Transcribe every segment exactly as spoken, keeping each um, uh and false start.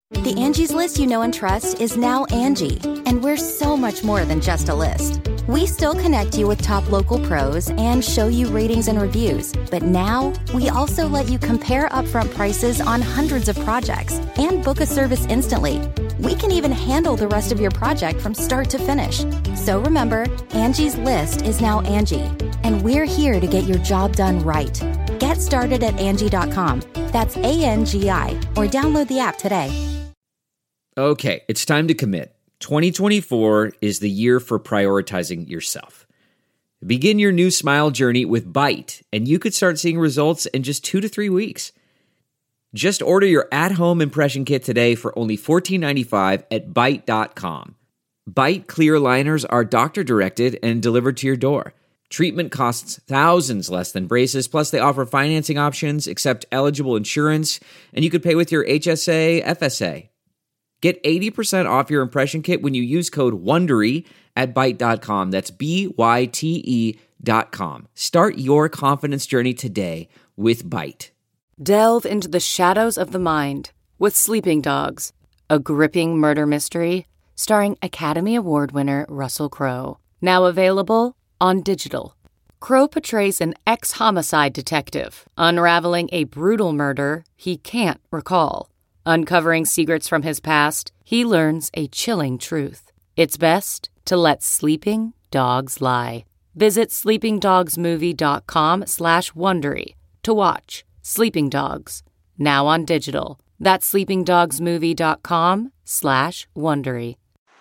The Angie's List you know and trust is now Angie, and we're so much more than just a list. We still connect you with top local pros and show you ratings and reviews, but now we also let you compare upfront prices on hundreds of projects and book a service instantly. We can even handle the rest of your project from start to finish. So remember, Angie's List is now Angie, and we're here to get your job done right. Get started at Angie dot com. That's A N G I, or download the app today. Okay, it's time to commit. twenty twenty-four is the year for prioritizing yourself. Begin your new smile journey with Byte, and you could start seeing results in just two to three weeks. Just order your at-home impression kit today for only fourteen ninety-five at Byte dot com. Byte clear aligners are doctor-directed and delivered to your door. Treatment costs thousands less than braces, plus they offer financing options, accept eligible insurance, and you could pay with your H S A, F S A. Get eighty percent off your impression kit when you use code WONDERY at Byte dot com. That's B Y T E dot com. Start your confidence journey today with Byte. Delve into the shadows of the mind with Sleeping Dogs, a gripping murder mystery starring Academy Award winner Russell Crowe. Now available on digital. Crowe portrays an ex-homicide detective unraveling a brutal murder he can't recall. Uncovering secrets from his past, he learns a chilling truth. It's best to let sleeping dogs lie. Visit sleepingdogsmovie.com slash Wondery to watch Sleeping Dogs, now on digital. That's sleepingdogsmovie.com slash Wondery.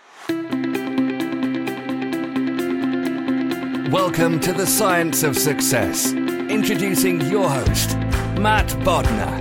Welcome to the Science of Success. Introducing your host, Matt Bodnar.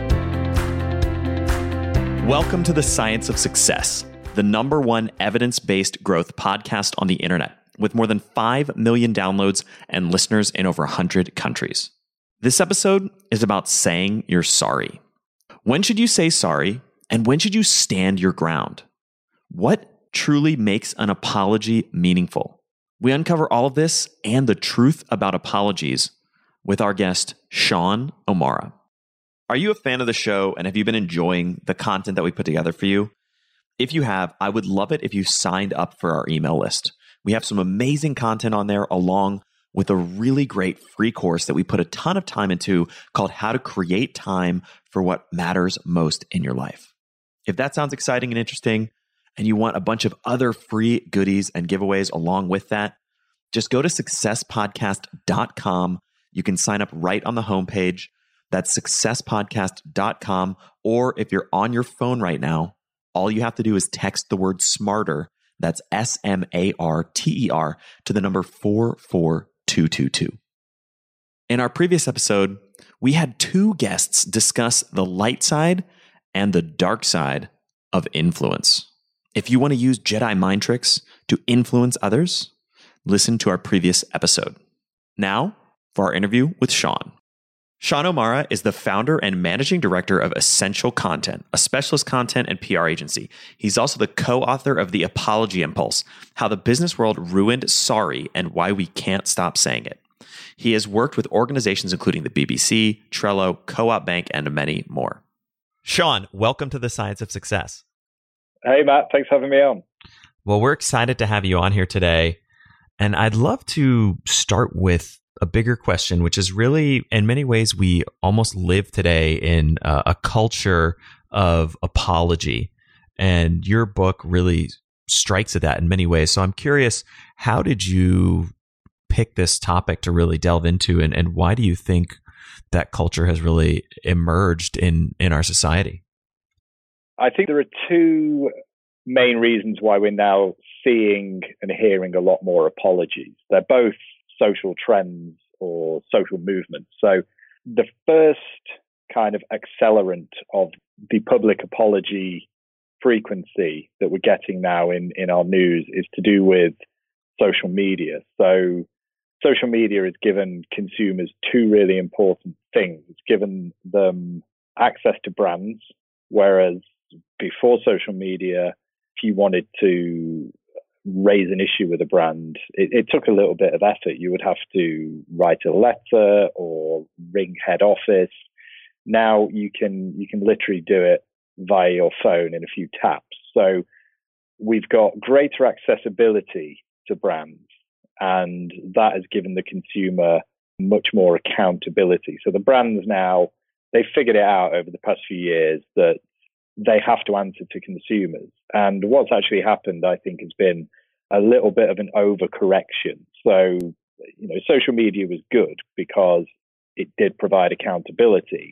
Welcome to the Science of Success, the number one evidence-based growth podcast on the internet, with more than five million downloads and listeners in over one hundred countries. This episode is about saying you're sorry. When should you say sorry, and when should you stand your ground? What truly makes an apology meaningful? We uncover all of this and the truth about apologies with our guest, Sean O'Mara. Are you a fan of the show, and have you been enjoying the content that we put together for you? If you have, I would love it if you signed up for our email list. We have some amazing content on there, along with a really great free course that we put a ton of time into called How to Create Time for What Matters Most in Your Life. If that sounds exciting and interesting, and you want a bunch of other free goodies and giveaways along with that, just go to success podcast dot com. You can sign up right on the homepage. That's success podcast dot com. Or if you're on your phone right now, all you have to do is text the word SMARTER, that's S M A R T E R, to the number four four two two two. In our previous episode, we had two guests discuss the light side and the dark side of influence. If you want to use Jedi mind tricks to influence others, listen to our previous episode. Now, for our interview with Sean. Sean O'Mara is the founder and managing director of Essential Content, a specialist content and P R agency. He's also the co-author of The Apology Impulse, How the Business World Ruined Sorry and Why We Can't Stop Saying It. He has worked with organizations including the B B C, Trello, Co-op Bank, and many more. Sean, welcome to the Science of Success. Hey, Matt. Thanks for having me on. Well, we're excited to have you on here today. And I'd love to start with a bigger question, which is really, in many ways, we almost live today in uh, a culture of apology. And your book really strikes at that in many ways. So I'm curious, how did you pick this topic to really delve into? And, and why do you think that culture has really emerged in, in our society? I think there are two main reasons why we're now seeing and hearing a lot more apologies. They're both social trends or social movements. So the first kind of accelerant of the public apology frequency that we're getting now in, in our news is to do with social media. So social media has given consumers two really important things. It's given them access to brands, whereas before social media, if you wanted to raise an issue with a brand, it, it took a little bit of effort. You would have to write a letter or ring head office. Now you can you can literally do it via your phone in a few taps. So we've got greater accessibility to brands, and that has given the consumer much more accountability. So the brands now, they've figured it out over the past few years that they have to answer to consumers. And what's actually happened, I think, has been a little bit of an overcorrection. So, you know, social media was good because it did provide accountability.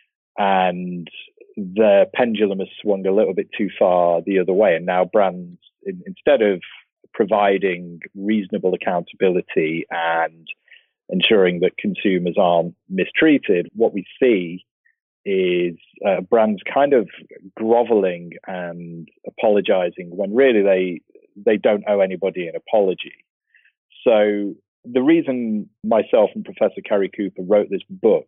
And the pendulum has swung a little bit too far the other way. And now brands, instead of providing reasonable accountability and ensuring that consumers aren't mistreated, what we see is uh, brands kind of groveling and apologizing when really they they don't owe anybody an apology. So the reason myself and Professor Cary Cooper wrote this book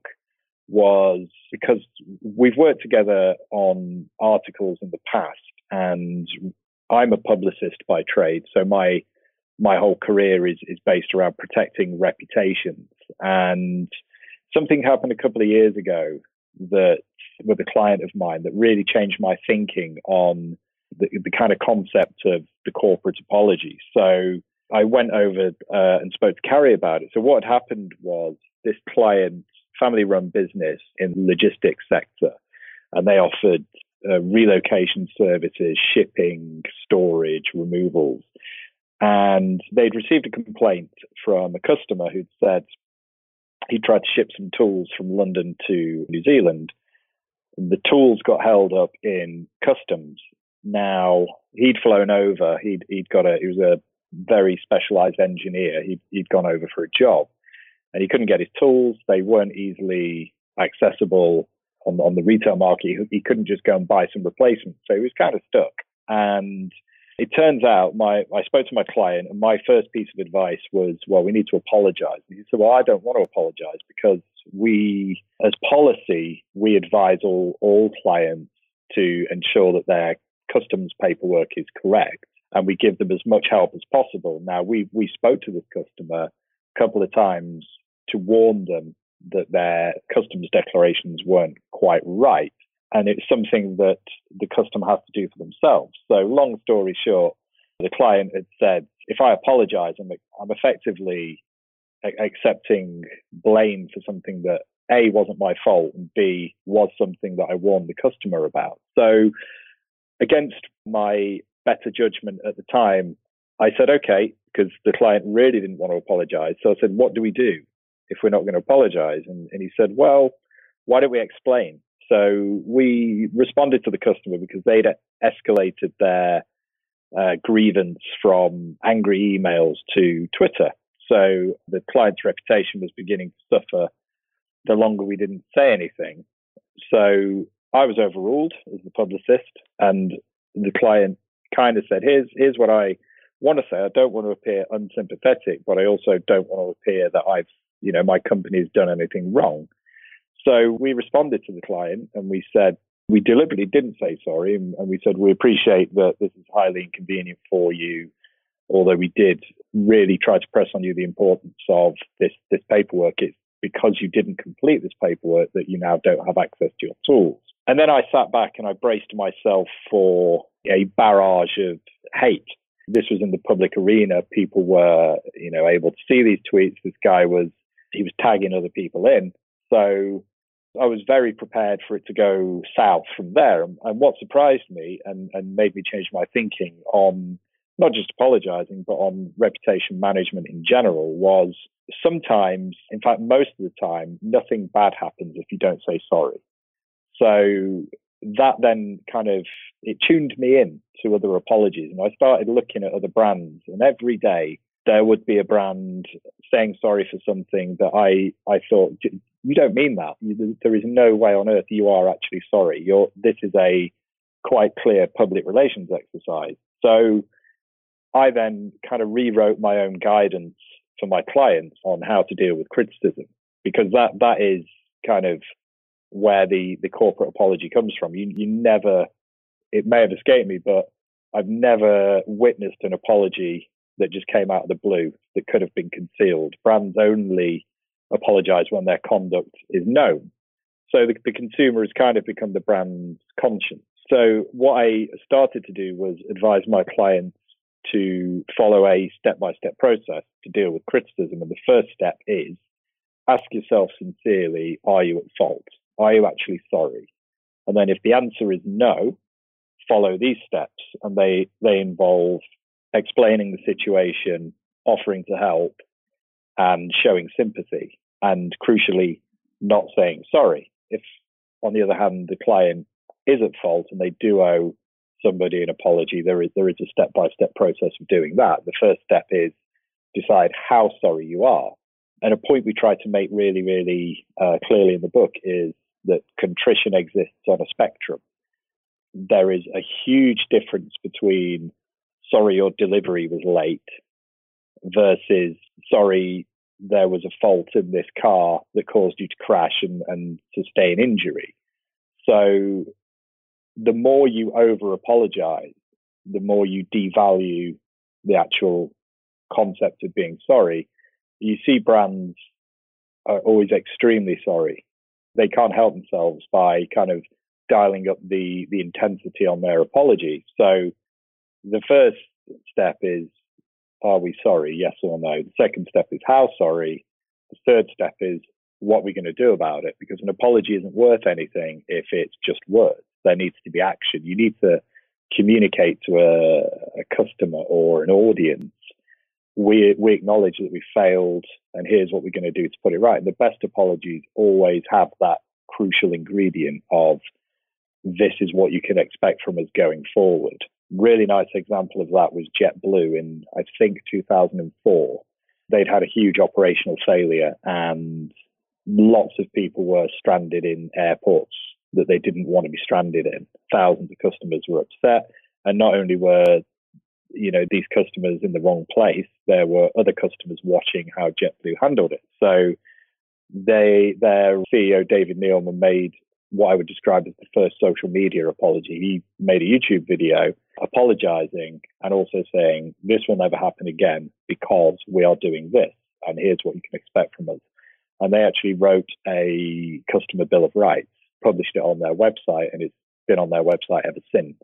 was because we've worked together on articles in the past, and I'm a publicist by trade, so my my whole career is is based around protecting reputations. And something happened a couple of years ago that with a client of mine that really changed my thinking on the, the kind of concept of the corporate apology. So I went over uh, and spoke to Cary about it. So what had happened was this client, family-run business in the logistics sector, and they offered uh, relocation services, shipping, storage, removals. And they'd received a complaint from a customer who'd said he tried to ship some tools from London to New Zealand. The tools got held up in customs. Now, he'd flown over. He'd he'd got a he was a very specialized engineer. He'd he'd gone over for a job, and he couldn't get his tools. They weren't easily accessible on on the retail market. He, he couldn't just go and buy some replacements, so he was kind of stuck. And it turns out, my I spoke to my client, and my first piece of advice was, well, we need to apologize. And he said, well, I don't want to apologize because we, as policy, we advise all, all clients to ensure that their customs paperwork is correct, and we give them as much help as possible. Now, we we spoke to this customer a couple of times to warn them that their customs declarations weren't quite right. And it's something that the customer has to do for themselves. So long story short, the client had said, if I apologize, I'm, I'm effectively a- accepting blame for something that A, wasn't my fault, and B, was something that I warned the customer about. So against my better judgment at the time, I said, okay, because the client really didn't want to apologize. So I said, what do we do if we're not going to apologize? And, and he said, well, why don't we explain? So we responded to the customer because they'd escalated their uh, grievance from angry emails to Twitter. So the client's reputation was beginning to suffer the longer we didn't say anything. So I was overruled as the publicist, and the client kind of said, here's, here's what I want to say. I don't want to appear unsympathetic, but I also don't want to appear that I've, you know, my company's done anything wrong. So we responded to the client and we said, we deliberately didn't say sorry. And, and we said, we appreciate that this is highly inconvenient for you, although we did really try to press on you the importance of this, this paperwork. It's because you didn't complete this paperwork that you now don't have access to your tools. And then I sat back and I braced myself for a barrage of hate. This was in the public arena. People were, you know, able to see these tweets. This guy was, he was tagging other people in. So I was very prepared for it to go south from there. And, and what surprised me and, and made me change my thinking on not just apologizing, but on reputation management in general was sometimes, in fact, most of the time, nothing bad happens if you don't say sorry. So that then kind of, it tuned me in to other apologies. And I started looking at other brands, and every day there would be a brand saying sorry for something that I, I thought, you don't mean that. You, there is no way on earth you are actually sorry. You're, this is a quite clear public relations exercise. So I then kind of rewrote my own guidance for my clients on how to deal with criticism, because that, that is kind of where the, the corporate apology comes from. You, you never, it may have escaped me, but I've never witnessed an apology that just came out of the blue that could have been concealed. Brands only apologize when their conduct is known. So the, the consumer has kind of become the brand's conscience. So what I started to do was advise my clients to follow a step-by-step process to deal with criticism. And the first step is ask yourself sincerely, are you at fault? Are you actually sorry? And then if the answer is no, follow these steps. And they, they involve explaining the situation, offering to help, and showing sympathy. And crucially, not saying sorry. If, on the other hand, the client is at fault and they do owe somebody an apology, there is there is a step-by-step process of doing that. The first step is decide how sorry you are. And a point we try to make really, really uh, clearly in the book is that contrition exists on a spectrum. There is a huge difference between sorry your delivery was late versus sorry there was a fault in this car that caused you to crash and, and sustain injury. So the more you over apologize, the more you devalue the actual concept of being sorry. You see brands are always extremely sorry. They can't help themselves by kind of dialing up the, the intensity on their apology. So the first step is, are we sorry? Yes or no? The second step is how sorry? The third step is what we're going to do about it, because an apology isn't worth anything if it's just words. There needs to be action. You need to communicate to a, a customer or an audience. We we acknowledge that we failed, and here's what we're going to do to put it right. And the best apologies always have that crucial ingredient of this is what you can expect from us going forward. Really nice example of that was JetBlue in, I think, two thousand four. They'd had a huge operational failure and lots of people were stranded in airports that they didn't want to be stranded in. Thousands of customers were upset. And not only were, you know, these customers in the wrong place, there were other customers watching how JetBlue handled it. So they, their C E O, David Neeleman, made what I would describe as the first social media apology. He made a YouTube video apologizing and also saying, this will never happen again because we are doing this. And here's what you can expect from us. And they actually wrote a customer bill of rights, published it on their website, and it's been on their website ever since.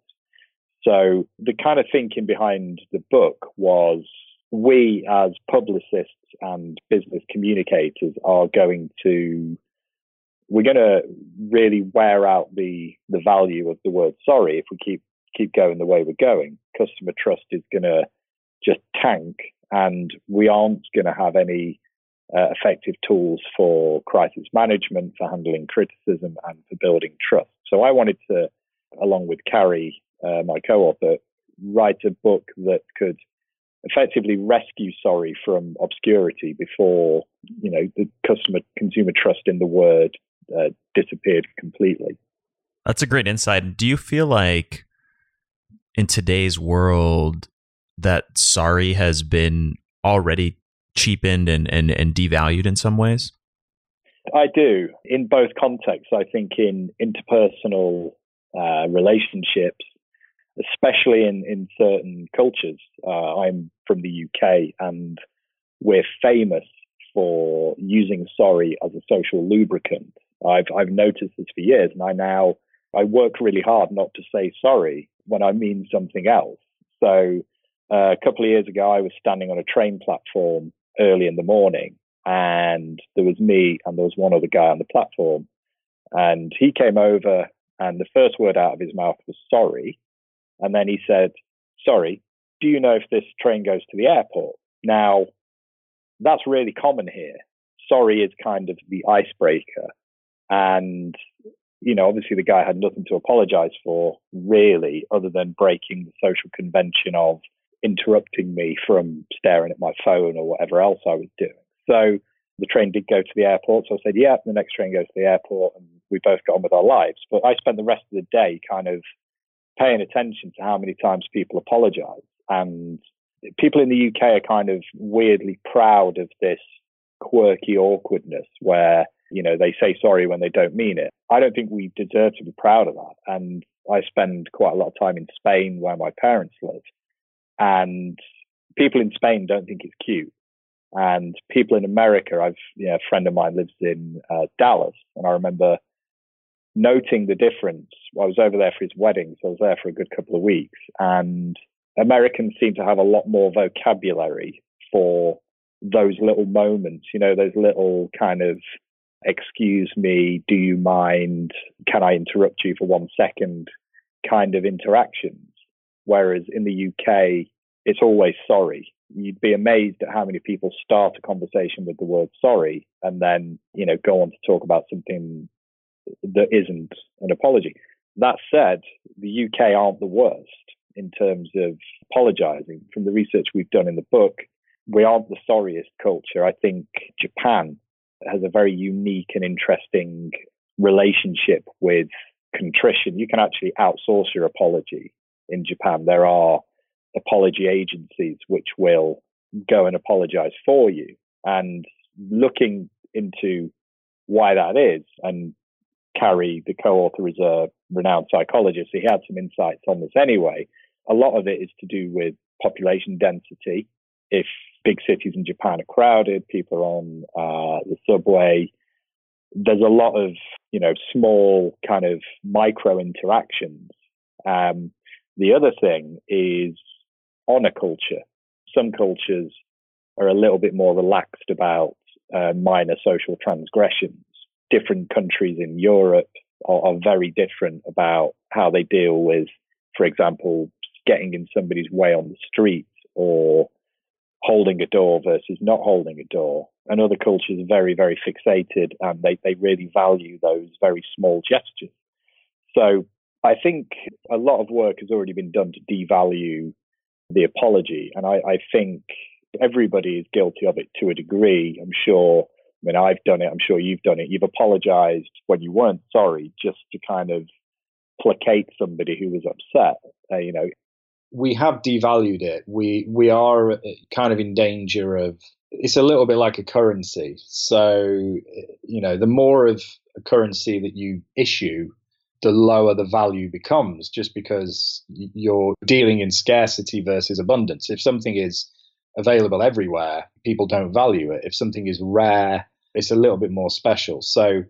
So the kind of thinking behind the book was we as publicists and business communicators are going to, we're going to really wear out the, the value of the word sorry if we keep, keep going the way we're going. Customer trust is going to just tank, and we aren't going to have any Uh, effective tools for crisis management, for handling criticism, and for building trust. So I wanted to, along with Carrie, uh, my co-author, write a book that could effectively rescue sorry from obscurity before, you know, the customer consumer trust in the word uh, disappeared completely. That's a great insight. Do you feel like in today's world that sorry has been already cheapened and, and, and devalued in some ways? I do, in both contexts. I think in interpersonal uh, relationships, especially in, in certain cultures. Uh, I'm from the U K, and we're famous for using sorry as a social lubricant. I've I've noticed this for years, and I now I work really hard not to say sorry when I mean something else. So uh, a couple of years ago, I was standing on a train platform early in the morning, and there was me and there was one other guy on the platform, and he came over, and the first word out of his mouth was sorry, and then he said, sorry, do you know if this train goes to the airport? Now, that's really common here. Sorry is kind of the icebreaker, and you know, obviously the guy had nothing to apologize for, really, other than breaking the social convention of interrupting me from staring at my phone or whatever else I was doing. So the train did go to the airport. So I said, yeah, the next train goes to the airport, and we both got on with our lives. But I spent the rest of the day kind of paying attention to how many times people apologize. And people in the U K are kind of weirdly proud of this quirky awkwardness where, you know, they say sorry when they don't mean it. I don't think we deserve to be proud of that. And I spend quite a lot of time in Spain where my parents live. And people in Spain don't think it's cute. And people in America, I've, you know, a friend of mine lives in uh, Dallas. And I remember noting the difference. I was over there for his wedding, so I was there for a good couple of weeks, and Americans seem to have a lot more vocabulary for those little moments, you know, those little kind of, excuse me, do you mind, can I interrupt you for one second kind of interactions. Whereas in the U K, it's always sorry. You'd be amazed at how many people start a conversation with the word sorry and then, you know, go on to talk about something that isn't an apology. That said, the U K aren't the worst in terms of apologizing. From the research we've done in the book, we aren't the sorriest culture. I think Japan has a very unique and interesting relationship with contrition. You can actually outsource your apology in Japan. There are apology agencies which will go and apologize for you. And looking into why that is, and Carey, the co-author, is a renowned psychologist. He had some insights on this anyway. A lot of it is to do with population density. If big cities in Japan are crowded, people are on uh, the subway, there's a lot of, you know, small kind of micro interactions. Um, the other thing is honor culture. Some cultures are a little bit more relaxed about uh, minor social transgressions. Different countries in Europe are, are very different about how they deal with, for example, getting in somebody's way on the street or holding a door versus not holding a door. And other cultures are very, very fixated, and they, they really value those very small gestures. So I think a lot of work has already been done to devalue the apology. And I, I think everybody is guilty of it to a degree. I'm sure, I mean, I've done it. I'm sure you've done it. You've apologized when you weren't sorry just to kind of placate somebody who was upset, uh, you know. We have devalued it. We we are kind of in danger of, it's a little bit like a currency. So, you know, the more of a currency that you issue, the lower the value becomes, just because you're dealing in scarcity versus abundance. If something is available everywhere, people don't value it. If something is rare, it's a little bit more special. So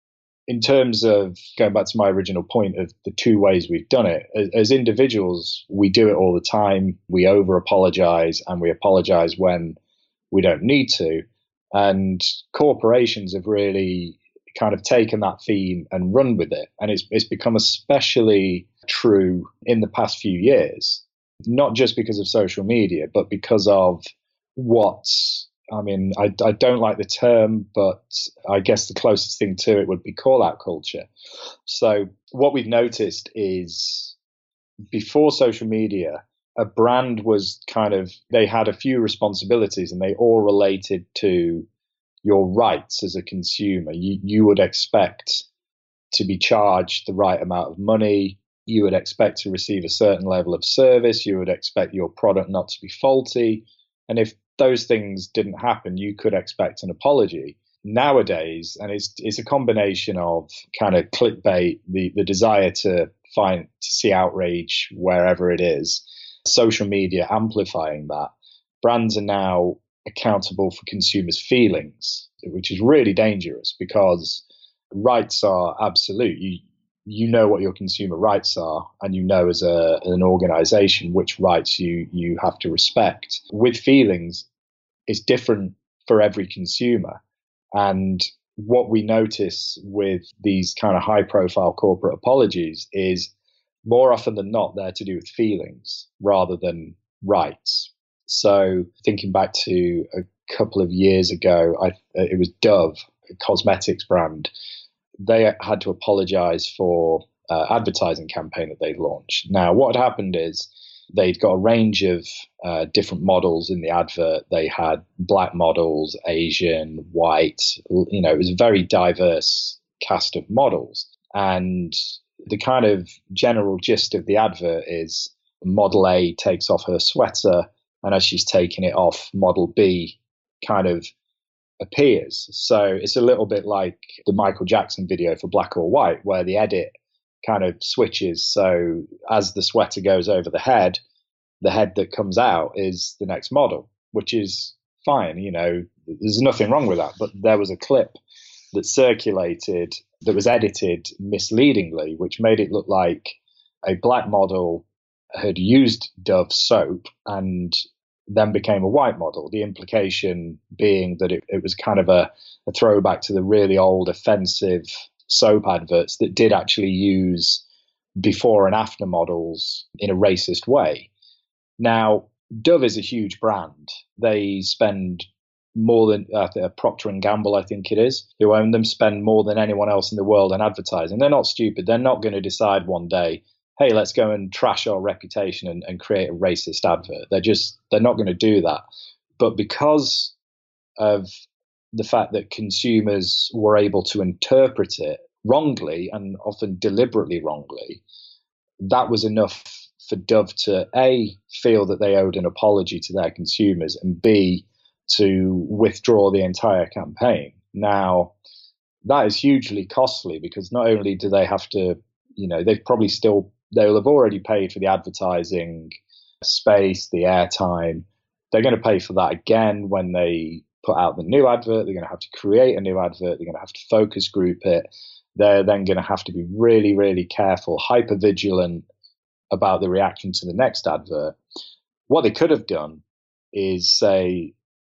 in terms of going back to my original point of the two ways we've done it, as, as individuals, we do it all the time. We over apologize, and we apologize when we don't need to. And corporations have really kind of taken that theme and run with it. And it's, it's become especially true in the past few years, not just because of social media, but because of what, I mean, I, I don't like the term, but I guess the closest thing to it would be call-out culture. So what we've noticed is before social media, a brand was kind of, they had a few responsibilities, and they all related to your rights as a consumer. You, you would expect to be charged the right amount of money. You would expect to receive a certain level of service. You would expect your product not to be faulty. And if those things didn't happen, you could expect an apology. Nowadays, and it's it's a combination of kind of clickbait, the, the desire to find to see outrage wherever it is, social media amplifying that. Brands are now accountable for consumers' feelings, which is really dangerous, because rights are absolute. You you know what your consumer rights are, and you know as a an organization which rights you you have to respect. With feelings, it's different for every consumer. And what we notice with these kind of high profile corporate apologies is more often than not they're to do with feelings rather than rights. So thinking back to a couple of years ago, I, it was Dove, a cosmetics brand. They had to apologize for uh, advertising campaign that they'd launched. Now, what had happened is they'd got a range of uh, different models in the advert. They had black models, Asian, white, you know, it was a very diverse cast of models. And the kind of general gist of the advert is model A takes off her sweater, and as she's taking it off, model B kind of appears. So it's a little bit like the Michael Jackson video for Black or White, where the edit kind of switches. So as the sweater goes over the head, the head that comes out is the next model, which is fine. You know, there's nothing wrong with that. But there was a clip that circulated that was edited misleadingly, which made it look like a black model had used Dove soap and then became a white model. The implication being that it, it was kind of a, a throwback to the really old offensive soap adverts that did actually use before and after models in a racist way. Now, Dove is a huge brand. They spend more than uh, Procter and Gamble, I think it is, who own them, spend more than anyone else in the world on advertising. They're not stupid. They're not going to decide one day, hey, let's go and trash our reputation and, and create a racist advert. They're just, they're not going to do that. But because of the fact that consumers were able to interpret it wrongly and often deliberately wrongly, that was enough for Dove to A, feel that they owed an apology to their consumers, and B, to withdraw the entire campaign. Now, that is hugely costly because not only do they have to, you know, they've probably still, they'll have already paid for the advertising space, the airtime. They're going to pay for that again when they put out the new advert. They're going to have to create a new advert. They're going to have to focus group it. They're then going to have to be really, really careful, hyper vigilant about the reaction to the next advert. What they could have done is say,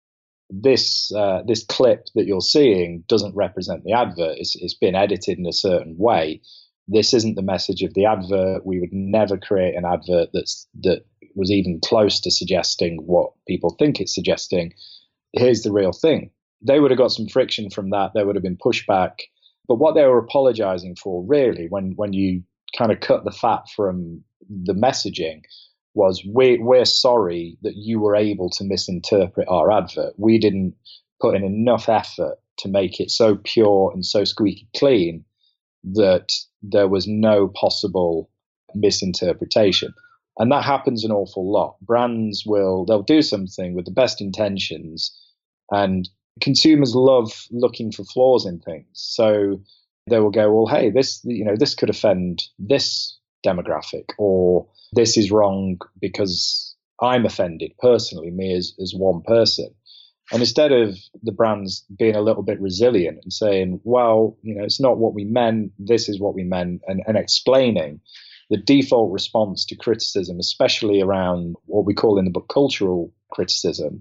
this uh, this clip that you're seeing doesn't represent the advert. It's, it's been edited in a certain way. This isn't the message of the advert. We would never create an advert that's that was even close to suggesting what people think it's suggesting. Here's the real thing. They would have got some friction from that. There would have been pushback. But what they were apologizing for, really, when, when you kind of cut the fat from the messaging, was we, we're sorry that you were able to misinterpret our advert. We didn't put in enough effort to make it so pure and so squeaky clean that there was no possible misinterpretation. And that happens an awful lot. Brands will, they'll do something with the best intentions, and consumers love looking for flaws in things. So they will go, well, hey, this, you know, this could offend this demographic, or this is wrong because I'm offended personally, me as, as one person. And instead of the brands being a little bit resilient and saying, well, you know, it's not what we meant, this is what we meant, and, and explaining, the default response to criticism, especially around what we call in the book cultural criticism,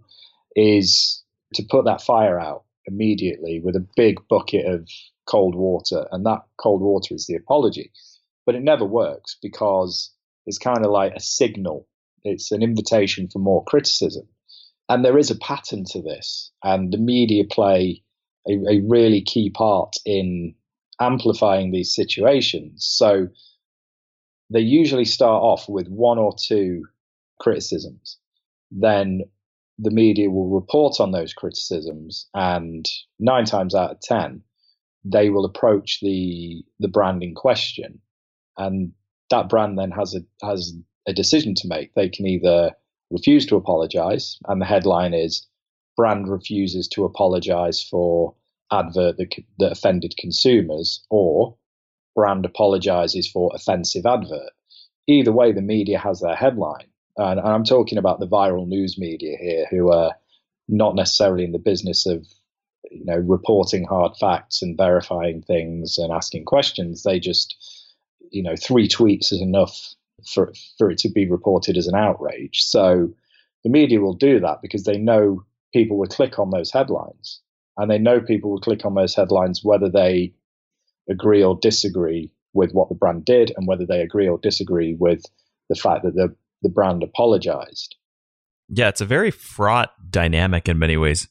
is to put that fire out immediately with a big bucket of cold water. And that cold water is the apology. But it never works because it's kind of like a signal. It's an invitation for more criticism. And there is a pattern to this. And the media play a, a really key part in amplifying these situations. So they usually start off with one or two criticisms. Then the media will report on those criticisms, and nine times out of ten, they will approach the the brand in question, and that brand then has a has a decision to make. They can either refuse to apologize, and the headline is "Brand refuses to apologize for advert that, that offended consumers," or "Brand apologizes for offensive advert." Either way, the media has their headline. And I'm talking about the viral news media here, who are not necessarily in the business of, you know, reporting hard facts and verifying things and asking questions. They just, you know, three tweets is enough for for it to be reported as an outrage. So the media will do that because they know people will click on those headlines, and they know people will click on those headlines whether they agree or disagree with what the brand did, and whether they agree or disagree with the fact that the the brand apologized. Yeah, it's a very fraught dynamic in many ways.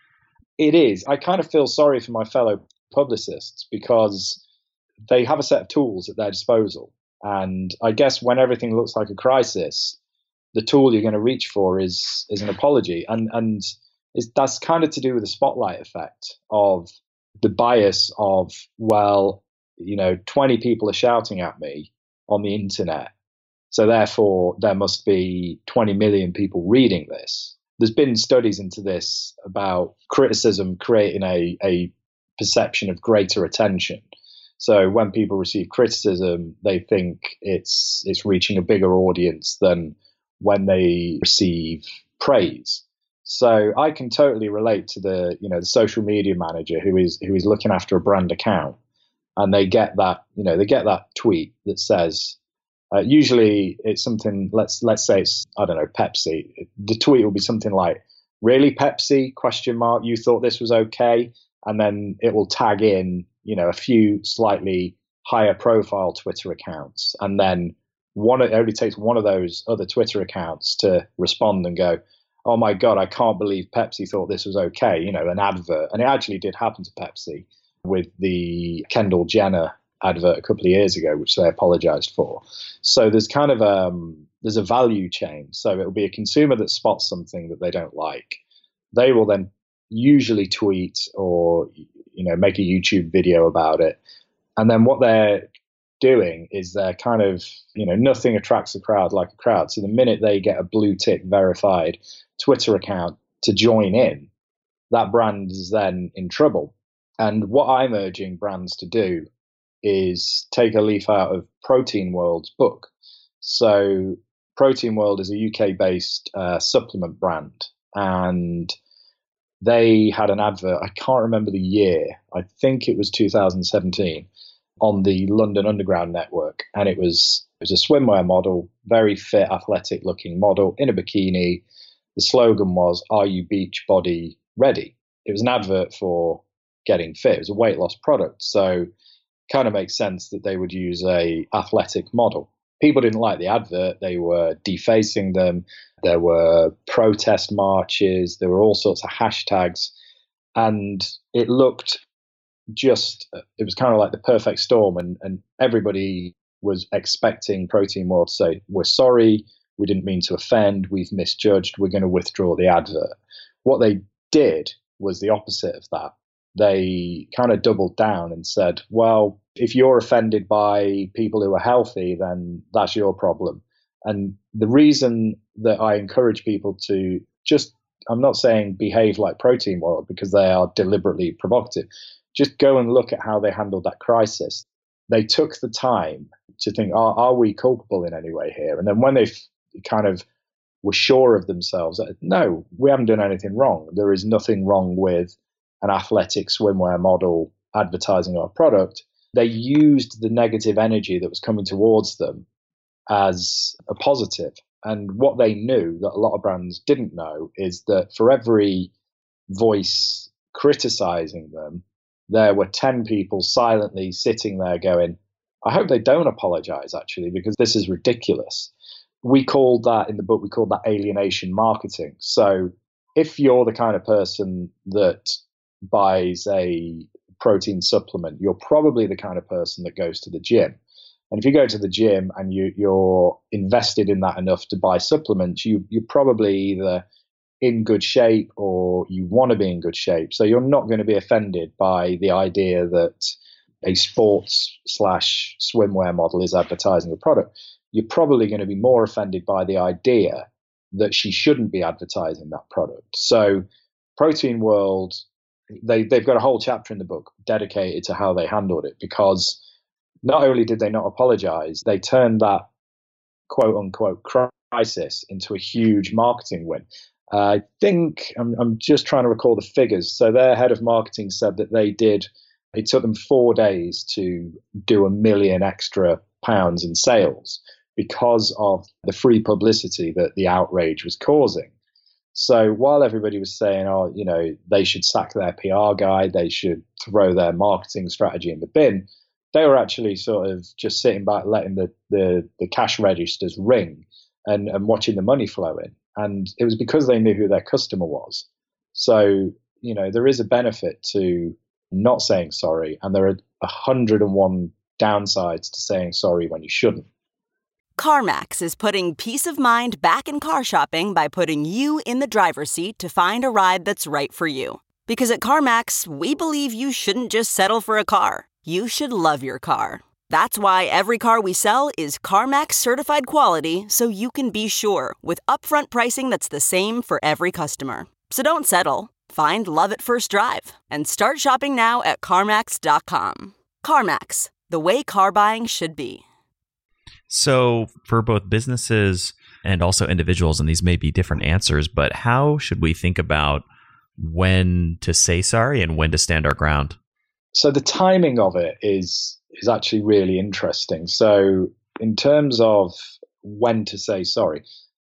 It is. I kind of feel sorry for my fellow publicists because they have a set of tools at their disposal. And I guess when everything looks like a crisis, the tool you're going to reach for is is an apology. And and it's, that's kind of to do with the spotlight effect of the bias of, well, you know, twenty people are shouting at me on the internet, so therefore there must be twenty million people reading this. There's been studies into this about criticism creating a, a perception of greater attention. So when people receive criticism, they think it's it's reaching a bigger audience than when they receive praise. So I can totally relate to the, you know, the social media manager who is who is looking after a brand account, and they get that, you know, they get that tweet that says, uh, usually it's something. Let's let's say it's, I don't know, Pepsi. The tweet will be something like, "Really, Pepsi? Question mark. You thought this was okay?" And then it will tag in, you know, a few slightly higher profile Twitter accounts, and then one. It only takes one of those other Twitter accounts to respond and go, "Oh my God, I can't believe Pepsi thought this was okay." You know, an advert. And it actually did happen to Pepsi with the Kendall Jenner advert a couple of years ago, which they apologized for. So there's kind of um there's a value chain. So it'll be a consumer that spots something that they don't like. They will then usually tweet or, you know, make a YouTube video about it. And then what they're doing is they're kind of, you know, nothing attracts a crowd like a crowd. So the minute they get a blue tick verified Twitter account to join in, that brand is then in trouble. And what I'm urging brands to do is take a leaf out of Protein World's book. So Protein World is a U K-based uh, supplement brand, and they had an advert, I can't remember the year, I think it was two thousand seventeen, on the London Underground network. And it was it was a swimwear model, very fit, athletic looking model in a bikini. The slogan was, "Are you beach body ready?" It was an advert for getting fit. It was a weight loss product. So kind of makes sense that they would use a athletic model. People didn't like the advert. They were defacing them. There were protest marches. There were all sorts of hashtags. And it looked just, it was kind of like the perfect storm. And, and everybody was expecting Protein World to say, "We're sorry. We didn't mean to offend. We've misjudged. We're going to withdraw the advert." What they did was the opposite of that. They kind of doubled down and said, "Well, if you're offended by people who are healthy, then that's your problem." And the reason that I encourage people to just, I'm not saying behave like Protein World because they are deliberately provocative. Just go and look at how they handled that crisis. They took the time to think, are, are we culpable in any way here? And then when they kind of were sure of themselves, no, we haven't done anything wrong. There is nothing wrong with an athletic swimwear model advertising our product. They used the negative energy that was coming towards them as a positive. And what they knew that a lot of brands didn't know is that for every voice criticizing them, there were ten people silently sitting there going, "I hope they don't apologize, actually, because this is ridiculous." We called that in the book, we called that alienation marketing. So if you're the kind of person that buys a protein supplement, you're probably the kind of person that goes to the gym. And if you go to the gym and you, you're invested in that enough to buy supplements, you, you're probably either in good shape or you want to be in good shape. So you're not going to be offended by the idea that a sports slash swimwear model is advertising a product. You're probably going to be more offended by the idea that she shouldn't be advertising that product. So Protein World, They, they've got a whole chapter in the book dedicated to how they handled it, because not only did they not apologize, they turned that quote unquote crisis into a huge marketing win. Uh, I think, I'm, I'm just trying to recall the figures. So their head of marketing said that they did, it took them four days to do a million extra pounds in sales because of the free publicity that the outrage was causing. So while everybody was saying, oh, you know, they should sack their P R guy, they should throw their marketing strategy in the bin, they were actually sort of just sitting back, letting the, the, the cash registers ring and, and watching the money flow in. And it was because they knew who their customer was. So, you know, there is a benefit to not saying sorry, and there are one hundred and one downsides to saying sorry when you shouldn't. CarMax is putting peace of mind back in car shopping by putting you in the driver's seat to find a ride that's right for you. Because at CarMax, we believe you shouldn't just settle for a car. You should love your car. That's why every car we sell is CarMax certified quality, so you can be sure with upfront pricing that's the same for every customer. So don't settle. Find love at first drive and start shopping now at CarMax dot com. CarMax, the way car buying should be. So for both businesses and also individuals, and these may be different answers, but how should we think about when to say sorry and when to stand our ground? So the timing of it is is actually really interesting. So in terms of when to say sorry,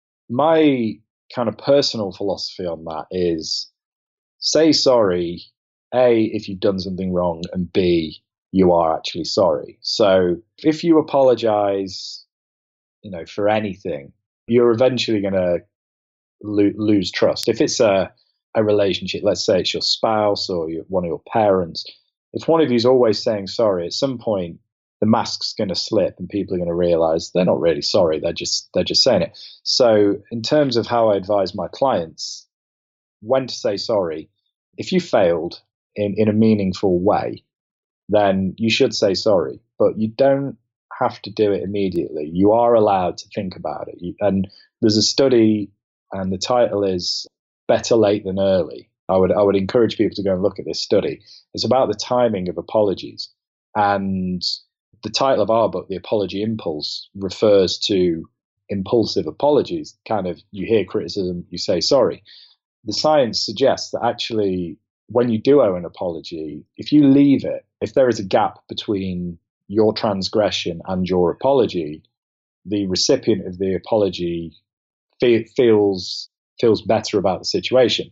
my kind of personal philosophy on that is say sorry, A, if you've done something wrong, and B, you are actually sorry. So if you apologize, you know, for anything, you're eventually going to lo- lose trust. If it's a, a relationship, let's say it's your spouse or your, one of your parents, if one of you is always saying sorry, at some point the mask's going to slip and people are going to realize they're not really sorry. They're just they're just saying it. So in terms of how I advise my clients when to say sorry, if you failed in, in a meaningful way, then you should say sorry, but you don't have to do it immediately. You are allowed to think about it. You, and there's a study, and the title is Better Late Than Early. I would I would encourage people to go and look at this study. It's about the timing of apologies. And the title of our book, The Apology Impulse, refers to impulsive apologies. Kind of, you hear criticism, you say sorry. The science suggests that actually when you do owe an apology, if you leave it, if there is a gap between your transgression and your apology, the recipient of the apology fe- feels feels better about the situation.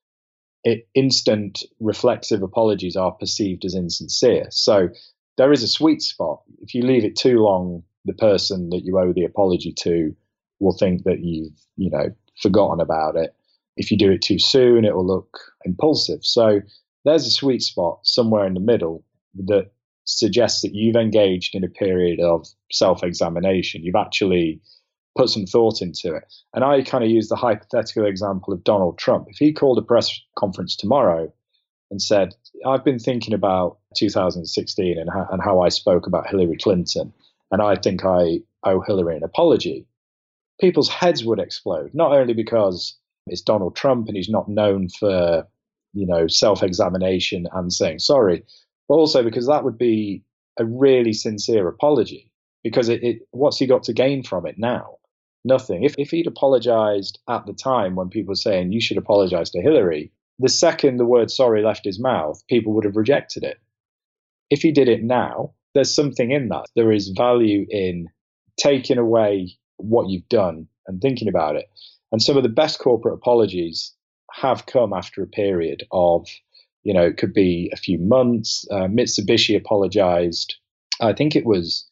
It, instant reflexive apologies are perceived as insincere. So there is a sweet spot. If you leave it too long, the person that you owe the apology to will think that you've, you know, forgotten about it. If you do it too soon, it will look impulsive. So there's a sweet spot somewhere in the middle that suggests that you've engaged in a period of self-examination. You've actually put some thought into it. And I kind of use the hypothetical example of Donald Trump. If he called a press conference tomorrow and said, I've been thinking about two thousand sixteen and how, and how I spoke about Hillary Clinton, and I think I owe Hillary an apology, people's heads would explode, not only because it's Donald Trump and he's not known for, you know, self-examination and saying sorry, but also because that would be a really sincere apology. Because it, it what's he got to gain from it now? Nothing. If if he'd apologized at the time when people were saying you should apologize to Hillary, the second the word sorry left his mouth, people would have rejected it. If he did it now, there's something in that. There is value in taking away what you've done and thinking about it. And some of the best corporate apologies have come after a period of, you know, it could be a few months. Uh, Mitsubishi apologized. I think it was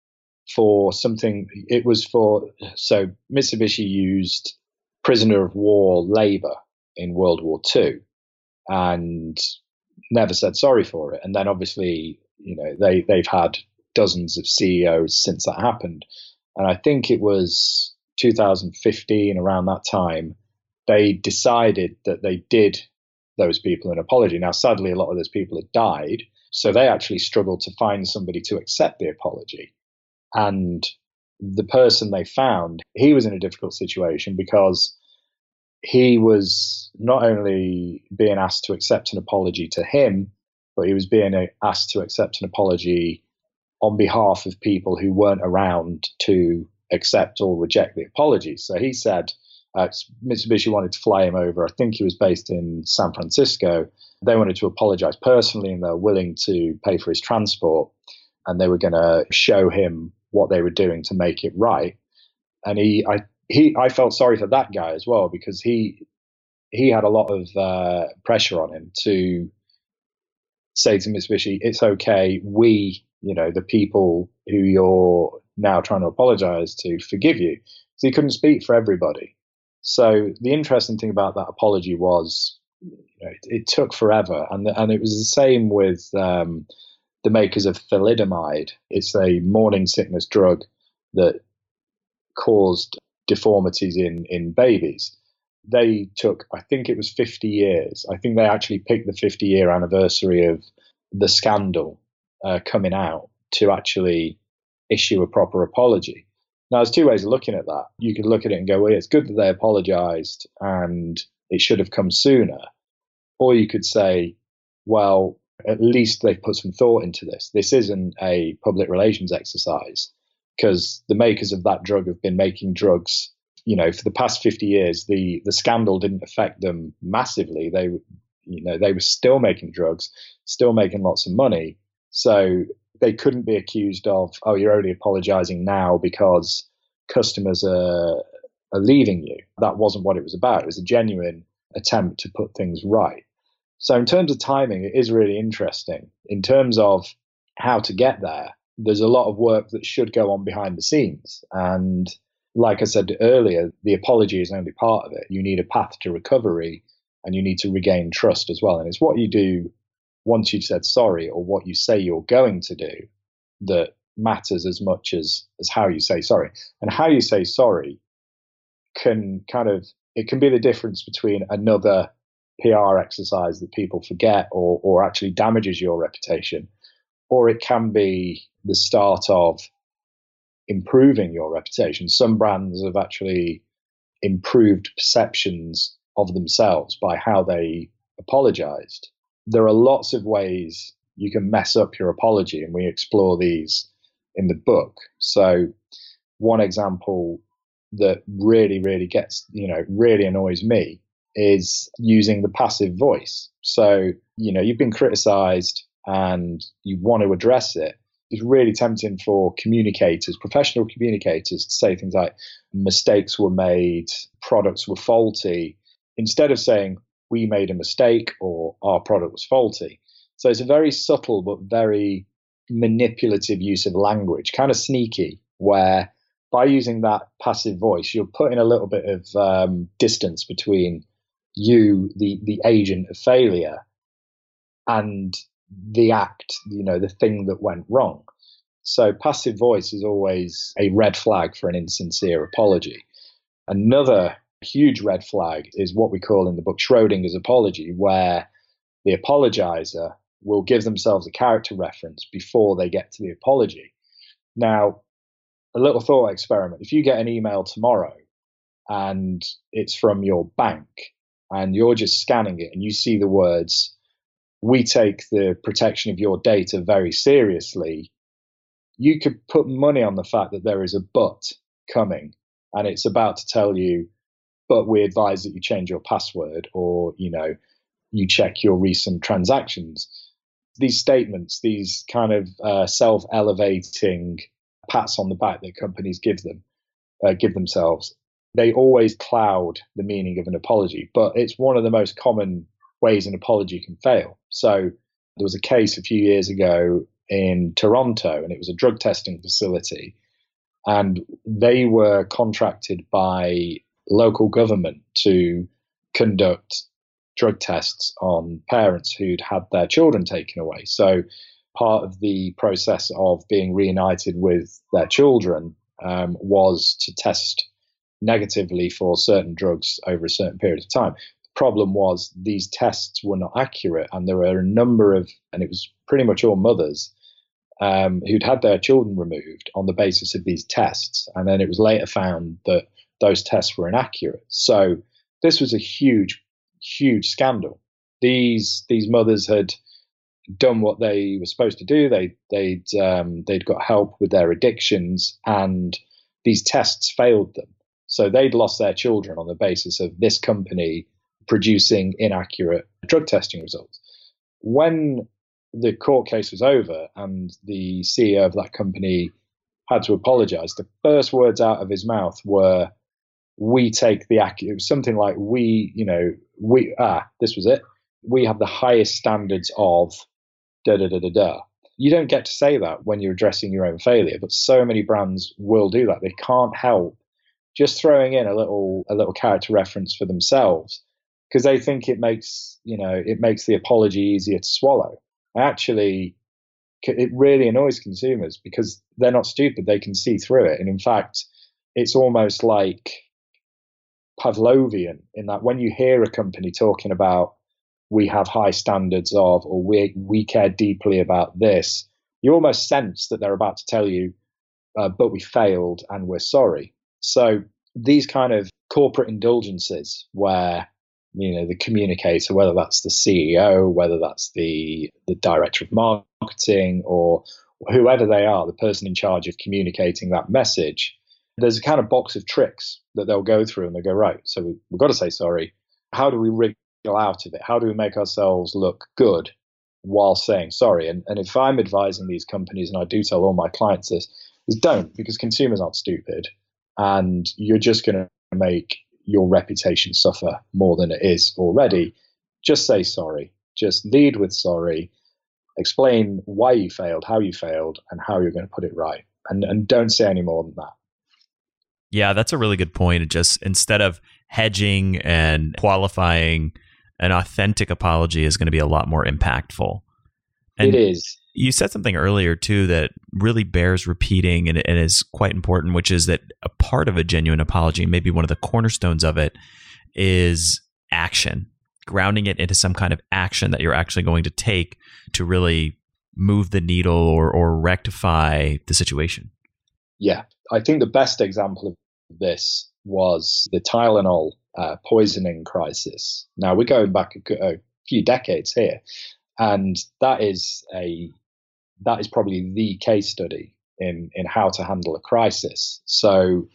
for something, it was for, so Mitsubishi used prisoner of war labor in World War Two and never said sorry for it. And then obviously, you know, they, they've had dozens of C E Os since that happened. And I think it was two thousand fifteen, around that time, they decided that they did those people an apology. Now, sadly, a lot of those people had died. So they actually struggled to find somebody to accept the apology. And the person they found, he was in a difficult situation because he was not only being asked to accept an apology to him, but he was being asked to accept an apology on behalf of people who weren't around to accept or reject the apology. So he said uh, Mitsubishi wanted to fly him over. I think he was based in San Francisco. They wanted to apologize personally, and they were willing to pay for his transport. And they were going to show him what they were doing to make it right. And he, I, he, I felt sorry for that guy as well, because he, he had a lot of uh, pressure on him to say to Mitsubishi, it's okay. We, you know, the people who you're now trying to apologize to, forgive you. So he couldn't speak for everybody. So the interesting thing about that apology was, you know, it, it took forever. And, and it was the same with, um, the makers of thalidomide. It's a morning sickness drug that caused deformities in, in babies. They took, I think it was fifty years. I think they actually picked the fifty year anniversary of the scandal uh, coming out to actually issue a proper apology. Now, there's two ways of looking at that. You could look at it and go, well, it's good that they apologized and it should have come sooner. Or you could say, well, at least they've put some thought into this. This isn't a public relations exercise, because the makers of that drug have been making drugs you know, for the past fifty years, the, the scandal didn't affect them massively. They, you know, they were still making drugs, still making lots of money. So they couldn't be accused of, oh, you're only apologizing now because customers are, are leaving you. That wasn't what it was about. It was a genuine attempt to put things right. So in terms of timing, it is really interesting. In terms of how to get there, there's a lot of work that should go on behind the scenes. And like I said earlier, the apology is only part of it. You need a path to recovery and you need to regain trust as well. And it's what you do once you've said sorry, or what you say you're going to do, that matters as much as, as how you say sorry. And how you say sorry can kind of, it can be the difference between another P R exercise that people forget or, or actually damages your reputation, or it can be the start of improving your reputation. Some brands have actually improved perceptions of themselves by how they apologized. There are lots of ways you can mess up your apology, and we explore these in the book. So one example that really, really gets, you know, really annoys me is using the passive voice. So, you know, you've been criticized and you want to address it. It's really tempting for communicators, professional communicators, to say things like mistakes were made, products were faulty, instead of saying we made a mistake or our product was faulty. So it's a very subtle but very manipulative use of language, kind of sneaky, where by using that passive voice, you're putting a little bit of um, distance between you, the the agent of failure, and the act, you know, the thing that went wrong. So passive voice is always a red flag for an insincere apology. Another huge red flag is what we call in the book Schrodinger's apology, where the apologizer will give themselves a character reference before they get to the apology. Now, a little thought experiment. If you get an email tomorrow and it's from your bank and you're just scanning it and you see the words, "We take the protection of your data very seriously," you could put money on the fact that there is a but coming and it's about to tell you, but we advise that you change your password, or, you know, you check your recent transactions. These statements, these kind of uh, self-elevating pats on the back that companies give them, uh, give themselves, they always cloud the meaning of an apology. But it's one of the most common ways an apology can fail. So there was a case a few years ago in Toronto, and it was a drug testing facility, and they were contracted by local government to conduct drug tests on parents who'd had their children taken away. So part of the process of being reunited with their children um, was to test negatively for certain drugs over a certain period of time. The problem was these tests were not accurate, and there were a number of, and it was pretty much all mothers, um, who'd had their children removed on the basis of these tests. And then it was later found that those tests were inaccurate. So this was a huge, huge scandal. These these mothers had done what they were supposed to do. They they'd um, they'd got help with their addictions, and these tests failed them. So they'd lost their children on the basis of this company producing inaccurate drug testing results. When the court case was over and the C E O of that company had to apologize, the first words out of his mouth were, "We take the accurate," it was something like, we, you know, we, ah, this was it. "We have the highest standards of da da da da da." You don't get to say that when you're addressing your own failure, but so many brands will do that. They can't help just throwing in a little a little character reference for themselves because they think it makes, you know, it makes the apology easier to swallow. Actually, it really annoys consumers because they're not stupid. They can see through it. And in fact, it's almost like Pavlovian in that when you hear a company talking about, "We have high standards of," or we we care deeply about this, you almost sense that they're about to tell you, uh, "But we failed and we're sorry." So these kind of corporate indulgences where, you know, the communicator, whether that's the C E O, whether that's the the director of marketing, or whoever they are, the person in charge of communicating that message, there's a kind of box of tricks that they'll go through and they go, right, so we, we've got to say sorry. How do we wriggle out of it? How do we make ourselves look good while saying sorry? And, and if I'm advising these companies, and I do tell all my clients this, is don't, because consumers aren't stupid. And you're just going to make your reputation suffer more than it is already. Just say sorry. Just lead with sorry. Explain why you failed, how you failed, and how you're going to put it right. And and don't say any more than that. Yeah, that's a really good point. It just, instead of hedging and qualifying, an authentic apology is going to be a lot more impactful. And it is. You said something earlier too that really bears repeating and, and is quite important, which is that a part of a genuine apology, maybe one of the cornerstones of it, is action. Grounding it into some kind of action that you're actually going to take to really move the needle or, or rectify the situation. Yeah, I think the best example of this was the Tylenol uh, poisoning crisis. Now, we're going back a, a few decades here, and that is a that is probably the case study in, in how to handle a crisis. So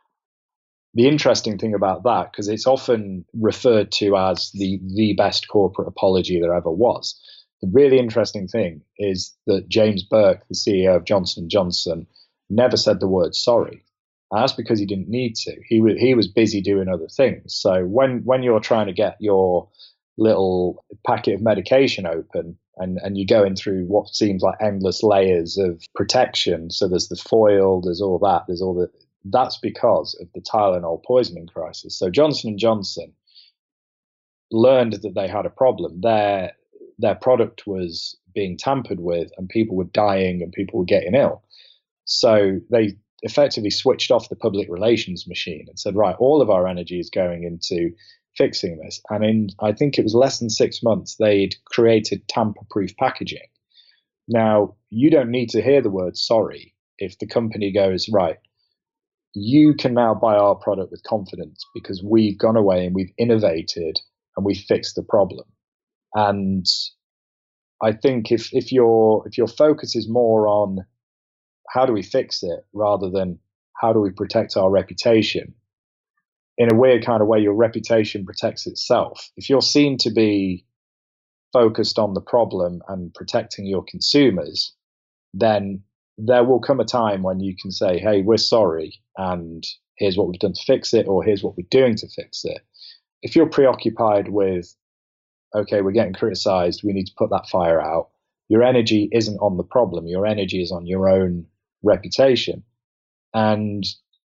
the interesting thing about that, because it's often referred to as the, the best corporate apology there ever was. The really interesting thing is that James Burke, the C E O of Johnson and Johnson, never said the word sorry. And that's because he didn't need to. He was, he was busy doing other things. So when, when you're trying to get your little packet of medication open and, and you're going through what seems like endless layers of protection, so there's the foil, there's all that, there's all the... That's because of the Tylenol poisoning crisis. So Johnson and Johnson learned that they had a problem. Their their product was being tampered with, and people were dying, and people were getting ill. So they effectively switched off the public relations machine and said, right, all of our energy is going into fixing this. And in, I think it was less than six months, they'd created tamper-proof packaging. Now, you don't need to hear the word sorry if the company goes, right, you can now buy our product with confidence because we've gone away and we've innovated and we fixed the problem. And I think if, if your if your focus is more on how do we fix it rather than how do we protect our reputation, in a weird kind of way, your reputation protects itself. If you're seen to be focused on the problem and protecting your consumers, then there will come a time when you can say, hey, we're sorry, and here's what we've done to fix it, or here's what we're doing to fix it. If you're preoccupied with, okay, we're getting criticized, we need to put that fire out, your energy isn't on the problem. Your energy is on your own reputation. And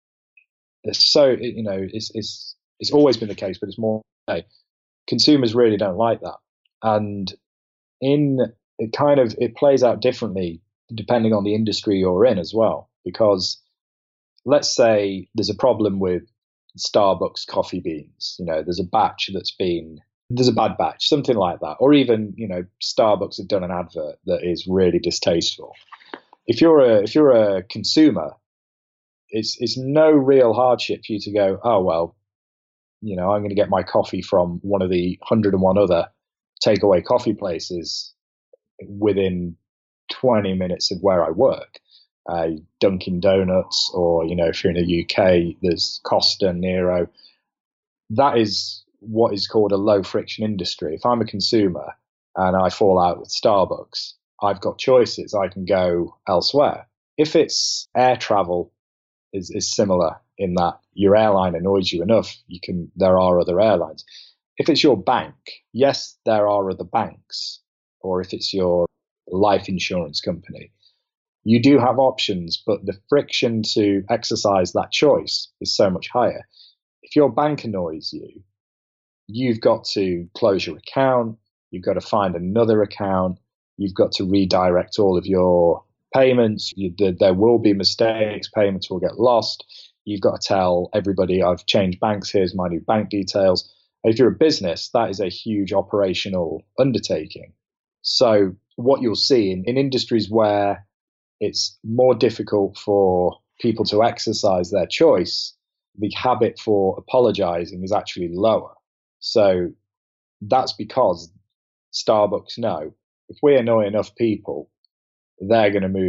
so, you know, it's, it's, it's always been the case, but it's more, hey, consumers really don't like that. And in it kind of, it plays out differently depending on the industry you're in as well. Because let's say there's a problem with Starbucks coffee beans. You know, there's a batch that's been, there's a bad batch, something like that. Or even, you know, Starbucks have done an advert that is really distasteful. If you're a, if you're a consumer, it's, it's no real hardship for you to go, oh, well, you know, I'm going to get my coffee from one of the one hundred and one other takeaway coffee places within twenty minutes of where I work. Uh, Dunkin' Donuts, or, you know, if you're in the U K, there's Costa, Nero. That is what is called a low friction industry. If I'm a consumer and I fall out with Starbucks, I've got choices. I can go elsewhere. If it's air travel, is is similar in that your airline annoys you enough, you can. There are other airlines. If it's your bank, yes, there are other banks. Or if it's your life insurance company, you do have options, but the friction to exercise that choice is so much higher. If your bank annoys you, you've got to close your account, you've got to find another account, you've got to redirect all of your payments, you, there, there will be mistakes, payments will get lost, you've got to tell everybody, I've changed banks, here's my new bank details. If you're a business, that is a huge operational undertaking. So what you'll see in, in industries where it's more difficult for people to exercise their choice, the habit for apologizing is actually lower. So that's because Starbucks know if we annoy enough people, they're going to move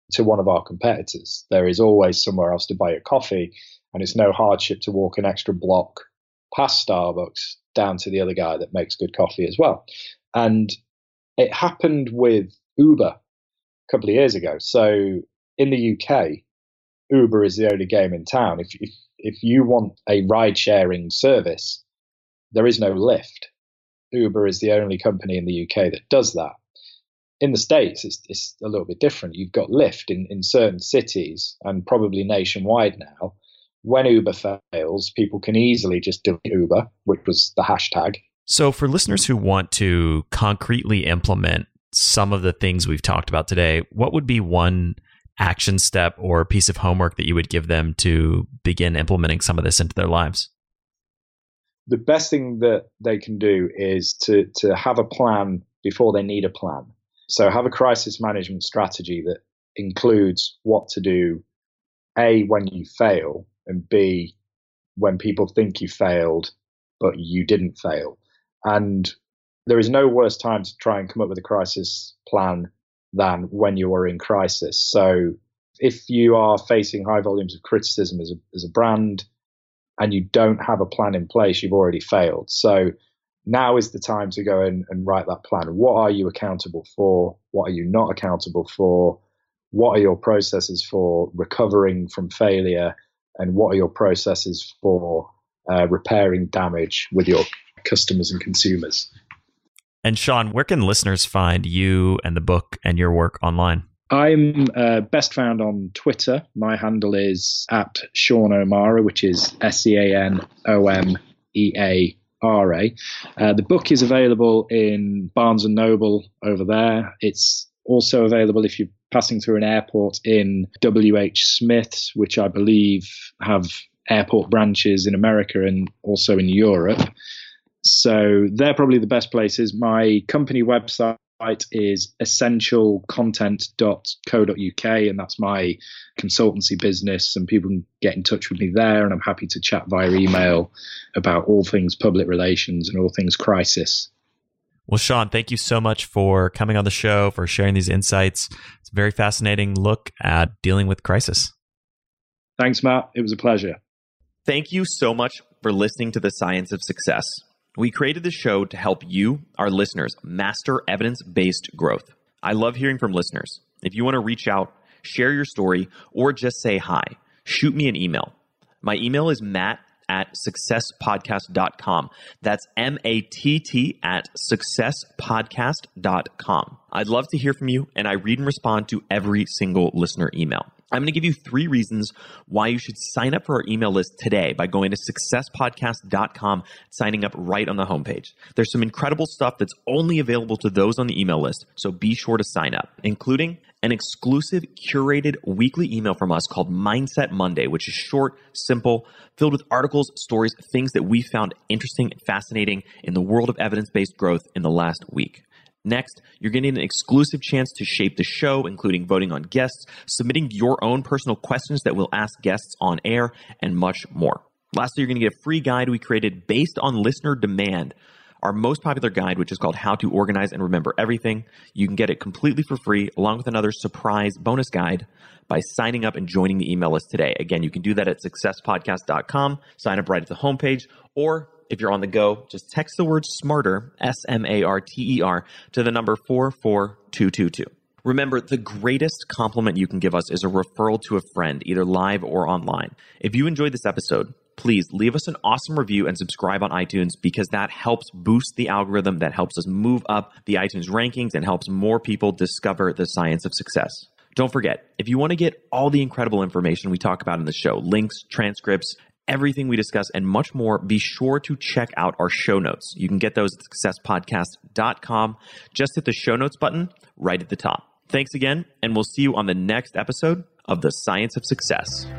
to one of our competitors. There is always somewhere else to buy a coffee, and it's no hardship to walk an extra block past Starbucks down to the other guy that makes good coffee as well. And it happened with Uber a couple of years ago. So in the U K, Uber is the only game in town. If, if, if you want a ride-sharing service, there is no Lyft. Uber is the only company in the U K that does that. In the States, it's, it's a little bit different. You've got Lyft in, in certain cities and probably nationwide now. When Uber fails, people can easily just delete Uber, which was the hashtag. So for listeners who want to concretely implement some of the things we've talked about today, what would be one action step or piece of homework that you would give them to begin implementing some of this into their lives? The best thing that they can do is to, to have a plan before they need a plan. So have a crisis management strategy that includes what to do, A, when you fail, and B, when people think you failed, but you didn't fail. And there is no worse time to try and come up with a crisis plan than when you are in crisis. So if you are facing high volumes of criticism as a, as a brand and you don't have a plan in place, you've already failed. So now is the time to go in and write that plan. What are you accountable for? What are you not accountable for? What are your processes for recovering from failure? And what are your processes for uh, repairing damage with your customers and consumers? And Sean, where can listeners find you and the book and your work online? I'm uh, best found on Twitter. My handle is at Sean O'Mara, which is S E A N O M E A R A. Uh, the book is available in Barnes and Noble over there. It's also available if you're passing through an airport in W H Smith's, which I believe have airport branches in America and also in Europe. So they're probably the best places. My company website is essential content dot co dot U K, and that's my consultancy business, and people can get in touch with me there, and I'm happy to chat via email about all things public relations and all things crisis. Well, Sean, thank you so much for coming on the show, for sharing these insights. It's a very fascinating look at dealing with crisis. Thanks, Matt. It was a pleasure. Thank you so much for listening to The Science of Success. We created this show to help you, our listeners, master evidence-based growth. I love hearing from listeners. If you want to reach out, share your story, or just say hi, shoot me an email. My email is matt at success podcast dot com. That's M A T T at success podcast dot com. I'd love to hear from you, and I read and respond to every single listener email. I'm going to give you three reasons why you should sign up for our email list today by going to success podcast dot com, signing up right on the homepage. There's some incredible stuff that's only available to those on the email list, so be sure to sign up, including an exclusive curated weekly email from us called Mindset Monday, which is short, simple, filled with articles, stories, things that we found interesting and fascinating in the world of evidence-based growth in the last week. Next, you're getting an exclusive chance to shape the show, including voting on guests, submitting your own personal questions that we'll ask guests on air, and much more. Lastly, you're going to get a free guide we created based on listener demand, our most popular guide, which is called How to Organize and Remember Everything. You can get it completely for free, along with another surprise bonus guide by signing up and joining the email list today. Again, you can do that at success podcast dot com, sign up right at the homepage, or if you're on the go, just text the word SMARTER, S M A R T E R, to the number four four two two two. Remember, the greatest compliment you can give us is a referral to a friend, either live or online. If you enjoyed this episode, please leave us an awesome review and subscribe on iTunes, because that helps boost the algorithm, that helps us move up the iTunes rankings and helps more people discover the science of success. Don't forget, if you want to get all the incredible information we talk about in the show, links, transcripts, everything we discuss, and much more, be sure to check out our show notes. You can get those at success podcast dot com. Just hit the show notes button right at the top. Thanks again, and we'll see you on the next episode of The Science of Success.